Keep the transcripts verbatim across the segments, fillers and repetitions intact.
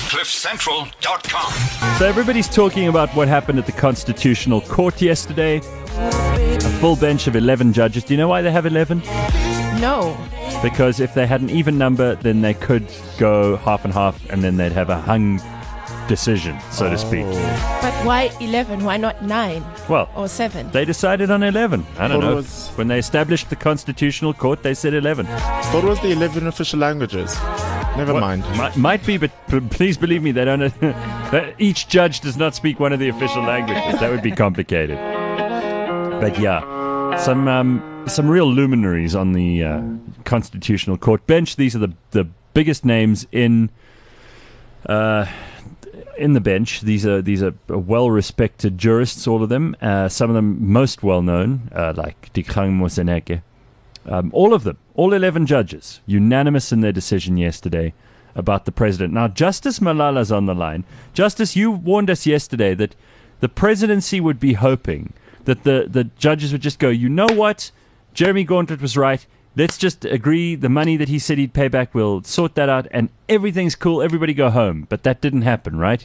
cliff central dot com. So everybody's talking about what happened at the Constitutional Court yesterday. A full bench of eleven judges. Do you know why they have eleven? No. Because if they had an even number, then they could go half and half, and then they'd have a hung decision, so oh. to speak. But why eleven? Why not nine? Well, or seven? They decided on eleven. I don't What know. was- When they established the Constitutional Court, they said eleven. What was the eleven official languages? Never Well, mind. Might, might be, but p- please believe me, they don't. that each judge does not speak one of the official languages. That would be complicated. But yeah, some um, some real luminaries on the uh, Constitutional Court bench. These are the the biggest names in uh, in the bench. These are these are well-respected jurists, all of them. Uh, some of them most well-known, uh, like Dikgang Moseneke. Um, all of them, all eleven judges, unanimous in their decision yesterday about the president. Now, Justice Malala's on the line. Justice, you warned us yesterday that the presidency would be hoping that the, the judges would just go, you know what, Jeremy Gauntlet was right. Let's just agree the money that he said he'd pay back, we'll sort that out, and everything's cool, everybody go home. But that didn't happen, right?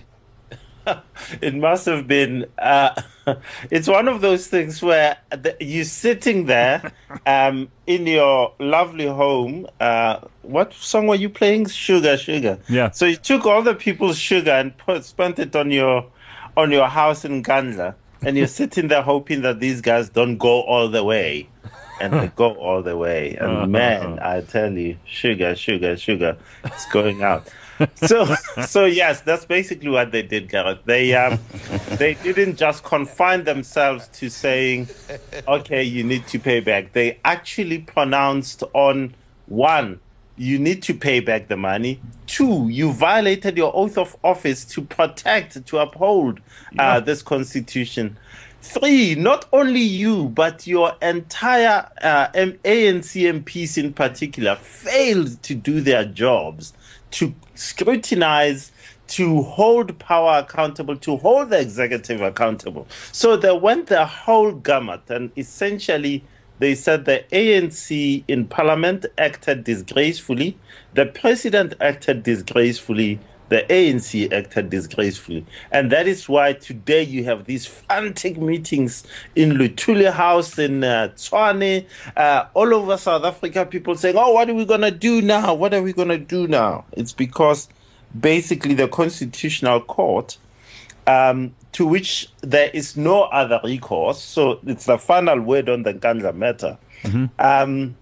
It must have been. Uh, it's one of those things where the, you're sitting there um, in your lovely home. Uh, what song were you playing? Sugar, sugar. Yeah. So you took all the people's sugar and put, spent it on your on your house in Gandla, and you're sitting there hoping that these guys don't go all the way, and they go all the way. And Uh-huh. man, I tell you, sugar, sugar, sugar, it's going out. so so yes, that's basically what they did, Gareth. They um they didn't just confine themselves to saying, okay, you need to pay back. They actually pronounced on one, you need to pay back the money. Two, you violated your oath of office to protect, to uphold uh, this constitution. Three, not only you, but your entire uh, A N C M Ps in particular failed to do their jobs, to scrutinize, to hold power accountable, to hold the executive accountable. So they went the whole gamut, and essentially they said the A N C in parliament acted disgracefully, the president acted disgracefully, the A N C acted disgracefully. And that is why today you have these frantic meetings in Luthuli House, in uh, Tshwane, uh, all over South Africa, people saying, oh, what are we going to do now? What are we going to do now? It's because basically the Constitutional Court, um, to which there is no other recourse, so it's the final word on the Gandla matter, mm-hmm. um,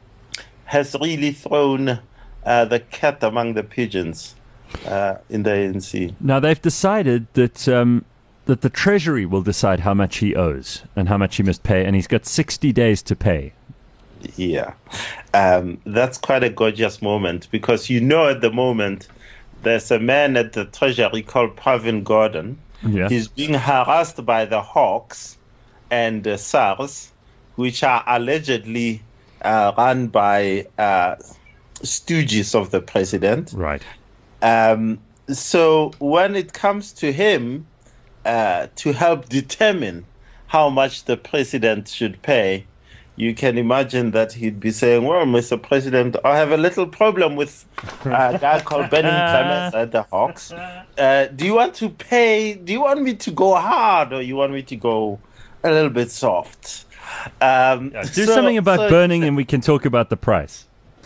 has really thrown uh, the cat among the pigeons. Uh, in the A N C. Now, they've decided that um, that the Treasury will decide how much he owes and how much he must pay, and he's got sixty days to pay. Yeah. Um, that's quite a gorgeous moment, because you know at the moment there's a man at the Treasury called Pravin Gordhan. Yeah. He's being harassed by the Hawks and uh, SARS, which are allegedly uh, run by uh, stooges of the president. Right. Um, so when it comes to him uh, to help determine how much the president should pay, you can imagine that he'd be saying, well, Mister President, I have a little problem with a guy called Benny Clemens at the Hawks. Uh, do you want to pay, do you want me to go hard, or you want me to go a little bit soft? Um, Yeah, do so- something about so- burning, and we can talk about the price.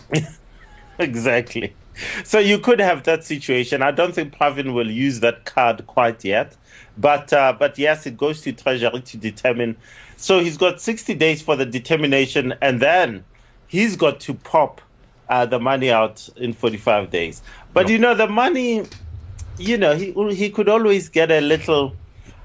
Exactly. So you could have that situation. I don't think Pravin will use that card quite yet. But uh, but yes, it goes to Treasury to determine. So he's got sixty days for the determination, and then he's got to pop uh, the money out in forty-five days. But, No. you know, the money, you know, he he could always get a little...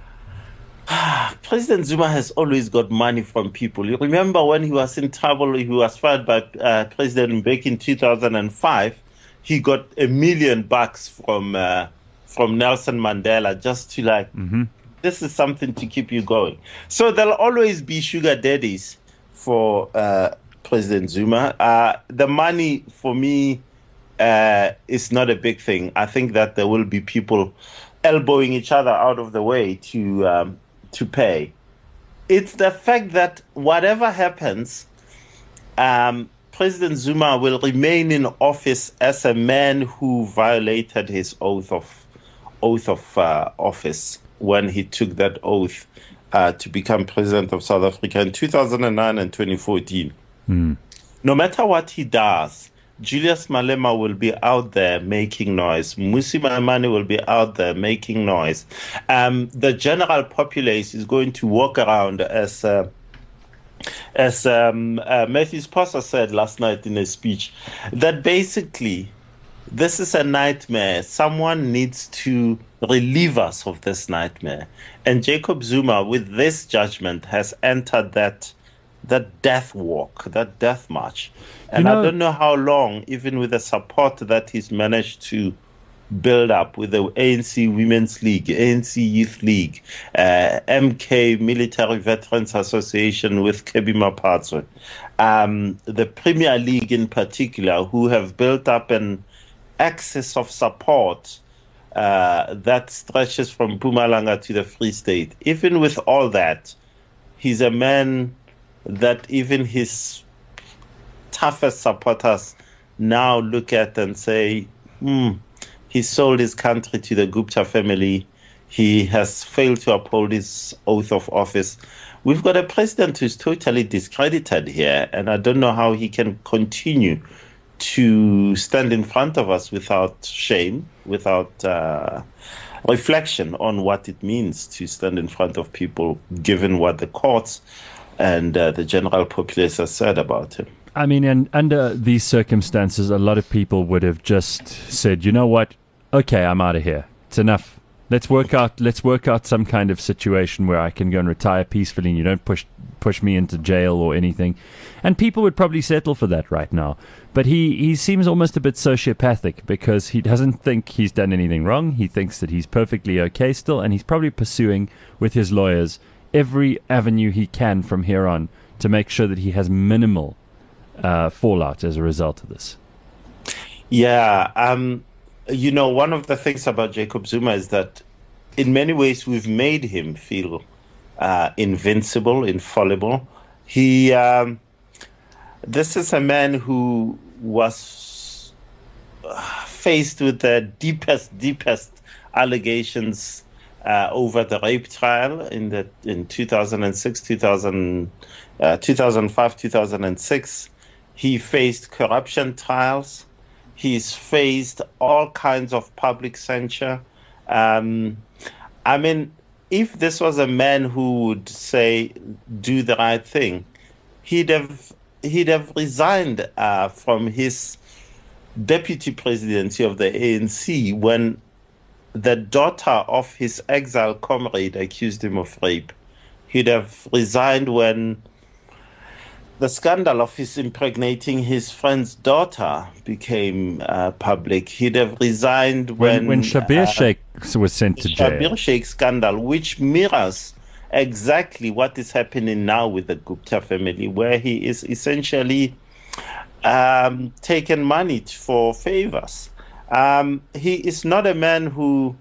President Zuma has always got money from people. You remember when he was in trouble, he was fired by uh, President Mbeki in two thousand five. He got a million bucks from uh, from Nelson Mandela just to like, Mm-hmm. this is something to keep you going. So there'll always be sugar daddies for uh, President Zuma. Uh, the money for me uh, is not a big thing. I think that there will be people elbowing each other out of the way to um, to pay. It's the fact that whatever happens, um, President Zuma will remain in office as a man who violated his oath of oath of uh, office when he took that oath uh, to become president of South Africa in two thousand nine and twenty fourteen. Mm. No matter what he does, Julius Malema will be out there making noise. Mmusi Maimane will be out there making noise. Um, the general populace is going to walk around as uh, as um, uh, Matthew Sposa said last night in a speech, that basically this is a nightmare. Someone needs to relieve us of this nightmare. And Jacob Zuma, with this judgment, has entered that that death walk, that death march. And You know- I don't know how long, even with the support that he's managed to build up with the A N C Women's League, A N C Youth League, uh, M K Military Veterans Association with Kebi Mapatso, um, the Premier League in particular, who have built up an excess of support uh, that stretches from Mpumalanga to the Free State. Even with all that, he's a man that even his toughest supporters now look at and say, hmm, he sold his country to the Gupta family. He has failed to uphold his oath of office. We've got a president who's totally discredited here, and I don't know how he can continue to stand in front of us without shame, without uh, reflection on what it means to stand in front of people, given what the courts and uh, the general populace has said about him. I mean, and under these circumstances, a lot of people would have just said, you know what? Okay, I'm out of here. It's enough. Let's work out. Let's work out some kind of situation where I can go and retire peacefully, and you don't push push me into jail or anything. And people would probably settle for that right now. But he, he seems almost a bit sociopathic because he doesn't think he's done anything wrong. He thinks that he's perfectly okay still, and he's probably pursuing with his lawyers every avenue he can from here on to make sure that he has minimal uh, fallout as a result of this. Yeah, um, you know, one of the things about Jacob Zuma is that in many ways we've made him feel uh, invincible, infallible. He, um, this is a man who was faced with the deepest, deepest allegations Uh, over the rape trial in the in two thousand six, two thousand, uh, two thousand five, two thousand six. He faced corruption trials. He's faced all kinds of public censure. Um, I mean, if this was a man who would say, do the right thing, he'd have he'd have resigned uh, from his deputy presidency of the A N C when the daughter of his exiled comrade accused him of rape. He'd have resigned when the scandal of his impregnating his friend's daughter became uh, public. He'd have resigned when... When, when Shabir uh, Sheikh was sent to jail. Shabir Sheikh scandal, which mirrors exactly what is happening now with the Gupta family, where he is essentially um, taken money for favors. Um, he is not a man who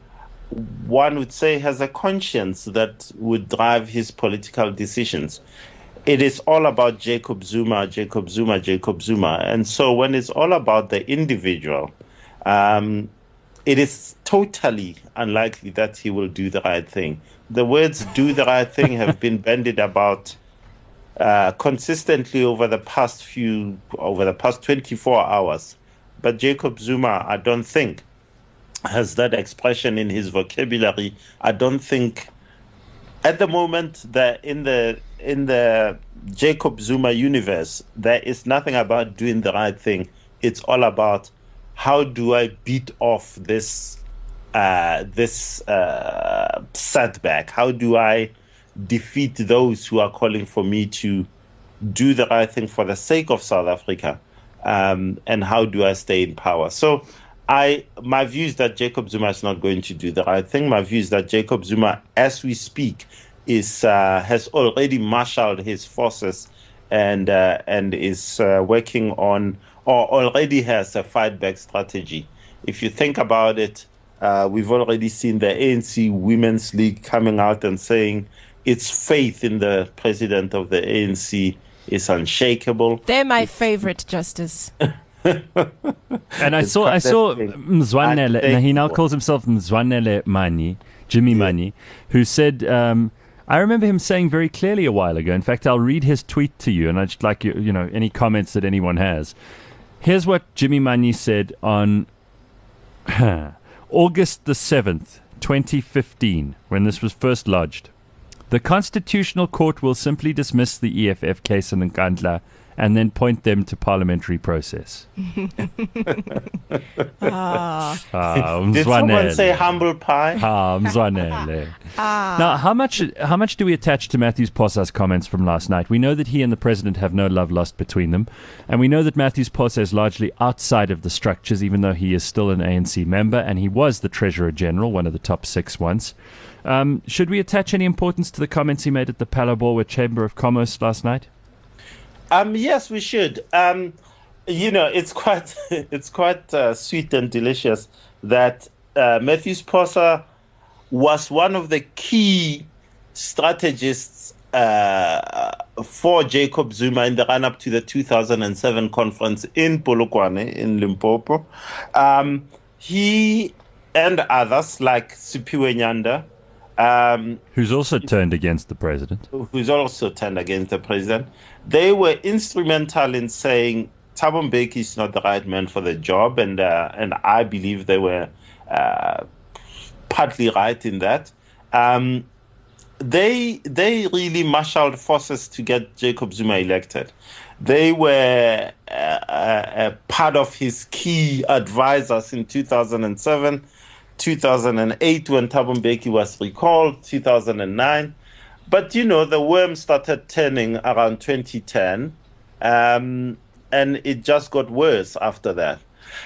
one would say has a conscience that would drive his political decisions. It is all about Jacob Zuma, Jacob Zuma, Jacob Zuma. And so when it's all about the individual, um, it is totally unlikely that he will do the right thing. The words do the right thing have been bandied about uh, consistently over the past few, over the past twenty-four hours. But Jacob Zuma, I don't think, has that expression in his vocabulary. I don't think, at the moment, that in the in the Jacob Zuma universe, there is nothing about doing the right thing. It's all about how do I beat off this uh, this uh, setback? How do I defeat those who are calling for me to do the right thing for the sake of South Africa? Um, and how do I stay in power? So I, my view is that Jacob Zuma is not going to do the right thing. My view is that Jacob Zuma, as we speak, is uh, has already marshaled his forces and uh, and is uh, working on, or already has a fight back strategy. If you think about it, uh, we've already seen the A N C Women's League coming out and saying its faith in the president of the A N C is unshakable. They're my favorite, Justice. And I It's saw, got I that saw thing. Mzwanele. Now he now calls himself Mzwanele Mani, Jimmy Mani, who said. Um, I remember him saying very clearly a while ago. In fact, I'll read his tweet to you, and I'd just like you, you know, any comments that anyone has. Here's what Jimmy Mani said on August the seventh, twenty fifteen, when this was first lodged. The Constitutional Court will simply dismiss the E F F case in Nkandla and then point them to parliamentary process. Ah. Ah, Did someone Mzwanele. say humble pie? Ah, Mzwanele. Now, how much how much do we attach to Matthews Posa's comments from last night? We know that he and the president have no love lost between them, and we know that Matthews Posa is largely outside of the structures, even though he is still an A N C member, and he was the Treasurer General, one of the top six once. Um, should we attach any importance to the comments he made at the Phalaborwa Chamber of Commerce last night? Um, yes, we should. Um, you know, it's quite it's quite uh, sweet and delicious that uh, Matthews Posa was one of the key strategists uh, for Jacob Zuma in the run-up to the two thousand seven conference in Polokwane in Limpopo. Um, he and others like Siphiwe Nyanda, um, Who's also turned against the president. who's also turned against the president, they were instrumental in saying Thabo Mbeki is not the right man for the job, and uh, and I believe they were uh, partly right in that. Um, they they really marshaled forces to get Jacob Zuma elected. They were uh, uh, part of his key advisors in two thousand seven, two thousand eight when Thabo Mbeki was recalled, two thousand nine. But, you know, the worm started turning around twenty ten, um, and it just got worse after that.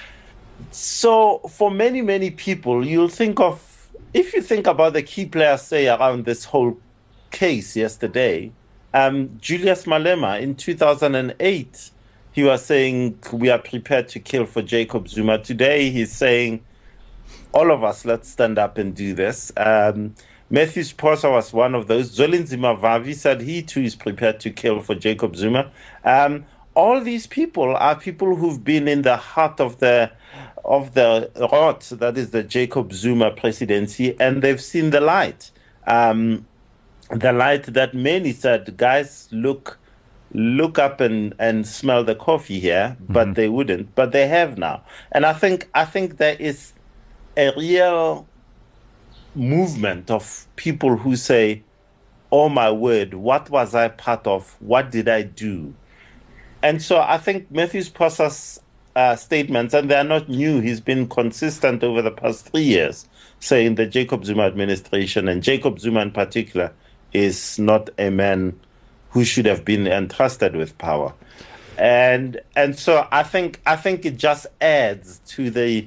So for many, many people, you'll think of, if you think about the key players, say, around this whole case yesterday, um, Julius Malema in two thousand eight, he was saying, we are prepared to kill for Jacob Zuma. Today, he's saying, all of us, let's stand up and do this. Um, Matthews Posa was one of those. Zwelinzima Vavi said he too is prepared to kill for Jacob Zuma. Um, all these people are people who've been in the heart of the of the rot, that is the Jacob Zuma presidency, and they've seen the light. Um, the light that many said, guys, look look up and, and smell the coffee here, but mm-hmm. they wouldn't. But they have now. And I think I think there is a real movement of people who say, oh my word, what was I part of? What did I do? And so I think Matthews Posa's uh, statements, and they're not new, he's been consistent over the past three years, saying the Jacob Zuma administration, and Jacob Zuma in particular, is not a man who should have been entrusted with power. And and so I think I think it just adds to the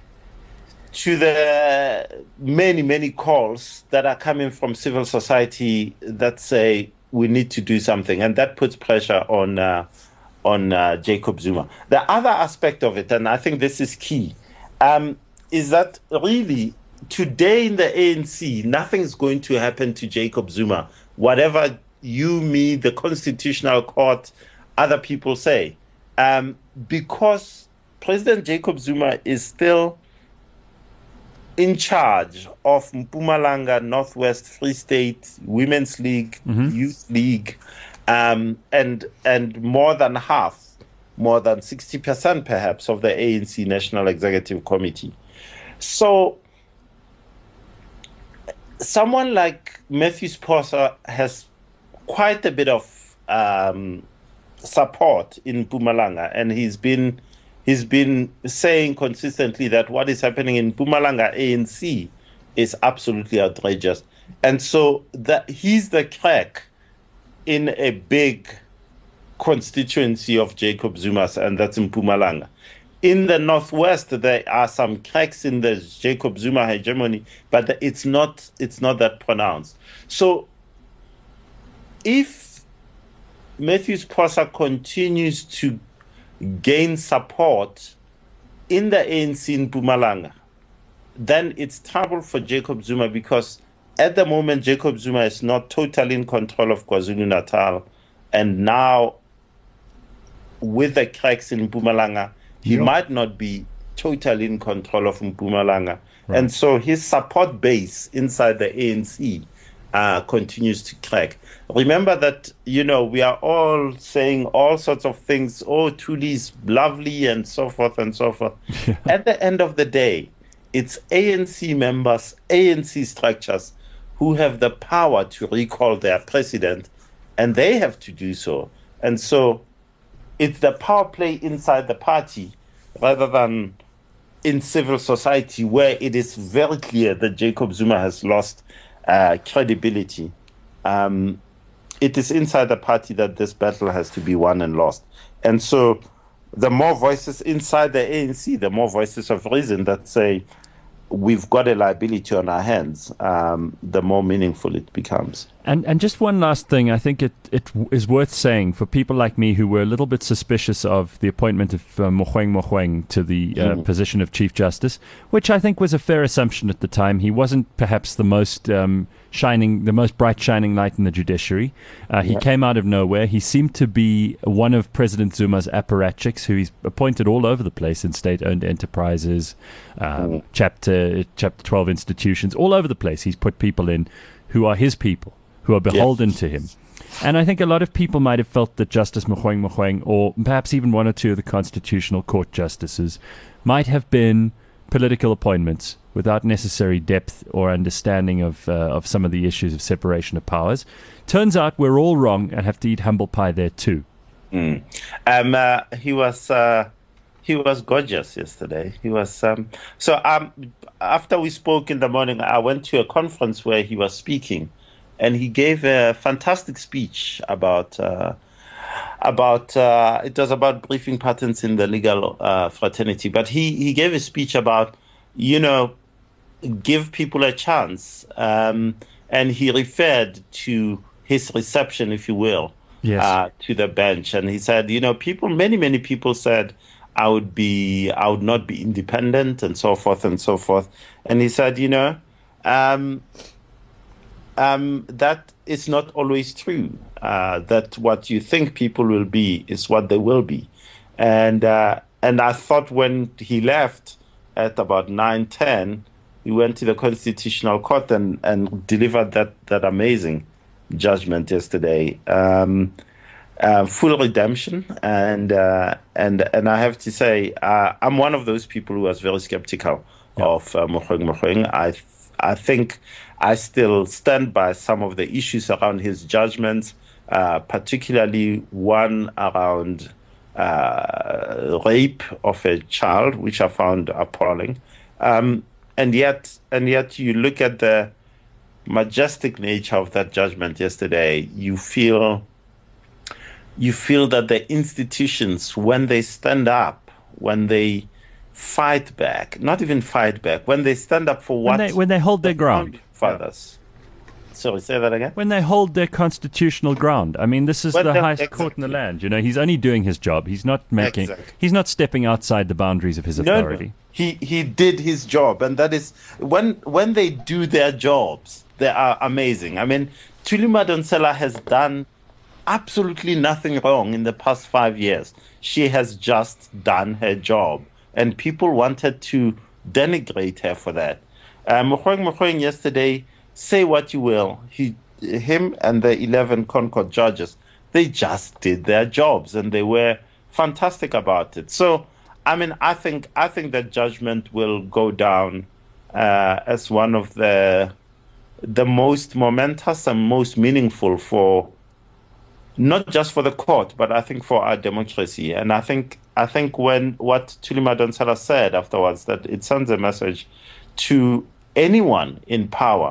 to the many, many calls that are coming from civil society that say we need to do something, and that puts pressure on uh, on uh, Jacob Zuma. The other aspect of it, and I think this is key, um, is that really today in the A N C, nothing's going to happen to Jacob Zuma. Whatever you, me, the Constitutional Court, other people say, um, because President Jacob Zuma is still in charge of Mpumalanga, Northwest, Free State, Women's League, mm-hmm. Youth League, um, and and more than half, more than sixty percent perhaps, of the A N C National Executive Committee. So someone like Matthews Posa has quite a bit of um, support in Mpumalanga, and he's been He's been saying consistently that what is happening in Mpumalanga A N C is absolutely outrageous. And so that he's the crack in a big constituency of Jacob Zuma's, and that's in Mpumalanga. In the Northwest, there are some cracks in the Jacob Zuma hegemony, but it's not it's not that pronounced. So if Matthews Posa continues to gain support in the A N C in Mpumalanga, then it's trouble for Jacob Zuma, because at the moment Jacob Zuma is not totally in control of KwaZulu-Natal, and now with the cracks in Mpumalanga, he Yeah. might not be totally in control of Mpumalanga. Right. And so his support base inside the A N C uh, continues to crack. Remember that, you know, we are all saying all sorts of things. Oh, Thuli's lovely and so forth and so forth. At the end of the day, it's A N C members, A N C structures who have the power to recall their president, and they have to do so. And so it's the power play inside the party rather than in civil society, where it is very clear that Jacob Zuma has lost uh, credibility. Um, it is inside the party that this battle has to be won and lost. And so the more voices inside the A N C, the more voices of reason that say we've got a liability on our hands, um, the more meaningful it becomes. And and just one last thing, I think it, it is worth saying for people like me who were a little bit suspicious of the appointment of uh, Mogoeng Mogoeng to the uh, Mm. position of Chief Justice, which I think was a fair assumption at the time. He wasn't perhaps the most um, shining, the most bright shining light in the judiciary. Uh, he Yeah. came out of nowhere. He seemed to be one of President Zuma's apparatchiks, who he's appointed all over the place in state-owned enterprises, um, Mm. chapter chapter twelve institutions, all over the place. He's put people in who are his people, who are beholden to him. And I think a lot of people might have felt that Justice Mogoeng Mogoeng, or perhaps even one or two of the Constitutional Court justices, might have been political appointments without necessary depth or understanding of uh, of some of the issues of separation of powers. Turns out we're all wrong and have to eat humble pie there too. Mm. Um, uh, he was uh, he was gorgeous yesterday. He was um, so. Um, after we spoke in the morning, I went to a conference where he was speaking, and he gave a fantastic speech about uh, about uh, it was about briefing patterns in the legal uh, fraternity. But he he gave a speech about, you know, give people a chance, um, and he referred to his reception, if you will. Yes. Uh, to the bench, and he said, you know, people, many, many people said I would be, I would not be independent, and so forth and so forth. And he said, you know, um, um, that is not always true. Uh, that what you think people will be is what they will be. And uh, and I thought when he left at about nine ten, he went to the Constitutional Court and and delivered that that amazing judgment yesterday, um, uh, full redemption, and uh, and and I have to say, uh, I'm one of those people who was very skeptical Yeah. of uh, Mogoeng Mogoeng. I th- I think I still stand by some of the issues around his judgments, uh, particularly one around uh, rape of a child, which I found appalling, um, and yet and yet you look at the majestic nature of that judgment yesterday, you feel you feel that the institutions, when they stand up, when they fight back, not even fight back, when they stand up for When what they, when they hold their the ground. founding fathers. Sorry, say that again. When they hold their constitutional ground. I mean, this is When the they- highest court in the exactly. land. You know, he's only doing his job. He's not making, Exactly. he's not stepping outside the boundaries of his No, no. authority. He he did his job, and that is when when they do their jobs, they are amazing. I mean, Thuli Madonsela has done absolutely nothing wrong in the past five years. She has just done her job, and people wanted to denigrate her for that. Uh, Mogoeng Mogoeng yesterday, say what you will, he, him and the eleven Concord judges, they just did their jobs, and they were fantastic about it. So, I mean, I think I think that judgment will go down uh, as one of the the most momentous and most meaningful for not just for the court, but I think for our democracy. And I think I think when what Thuli Madonsela said afterwards, that it sends a message to anyone in power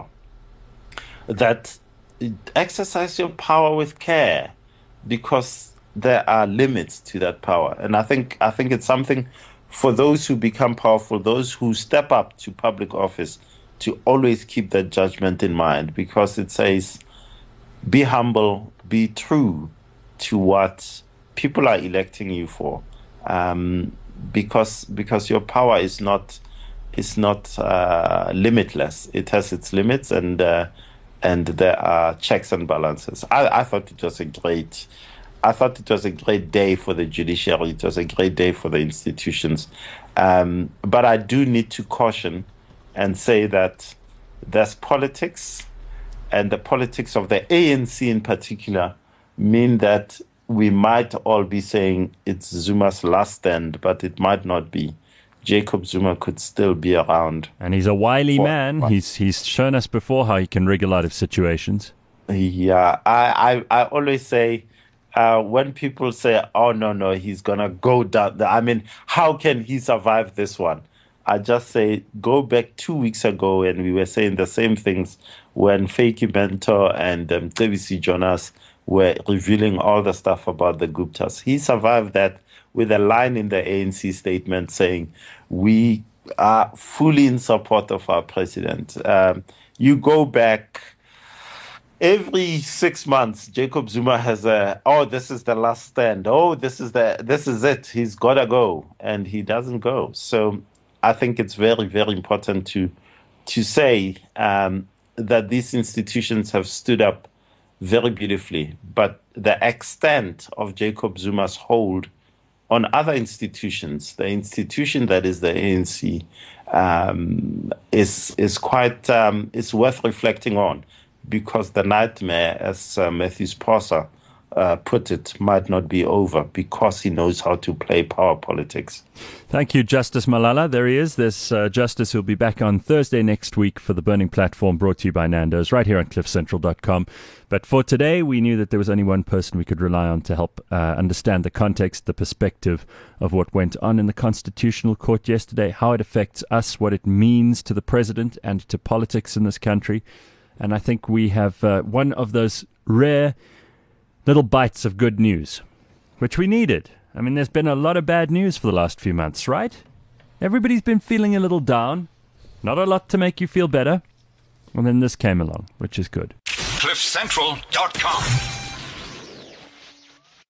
that exercise your power with care, because there are limits to that power. And I think I think it's something for those who become powerful, those who step up to public office, to always keep that judgment in mind, because it says, be humble, be true to what people are electing you for, um, because because your power is not is not uh, limitless. It has its limits, and uh, and there are checks and balances. I, I thought it was a great I thought it was a great day for the judiciary. It was a great day for the institutions. Um, but I do need to caution and say that there's politics, and the politics of the A N C in particular mean that we might all be saying it's Zuma's last stand, but it might not be. Jacob Zuma could still be around. And he's a wily For- man. He's he's shown us before how he can wriggle out of situations. Yeah, I, I, I always say, uh, when people say, oh, no, no, he's going to go down. I mean, how can he survive this one? I just say, go back two weeks ago, and we were saying the same things when Fakey Mentor and um, T V C Jonas were revealing all the stuff about the Guptas. He survived that with a line in the A N C statement saying, we are fully in support of our president. Um, you go back... Every six months, Jacob Zuma has a, oh, this is the last stand. Oh, this is the, this is it. He's got to go. And he doesn't go. So I think it's very, very important to, to say um, that these institutions have stood up very beautifully. But the extent of Jacob Zuma's hold on other institutions, the institution that is the A N C, um, is, is quite, um, is worth reflecting on. Because the nightmare, as uh, Matthew Prosser uh, put it, might not be over because he knows how to play power politics. Thank you, Justice Malala. There he is. This uh, Justice will be back on Thursday next week for the Burning Platform, brought to you by Nando's, right here on cliff central dot com. But for today, we knew that there was only one person we could rely on to help uh, understand the context, the perspective of what went on in the Constitutional Court yesterday, how it affects us, what it means to the president and to politics in this country. And I think we have uh, one of those rare little bites of good news, which we needed. I mean, there's been a lot of bad news for the last few months, right? Everybody's been feeling a little down. Not a lot to make you feel better. And then this came along, which is good. cliff central dot com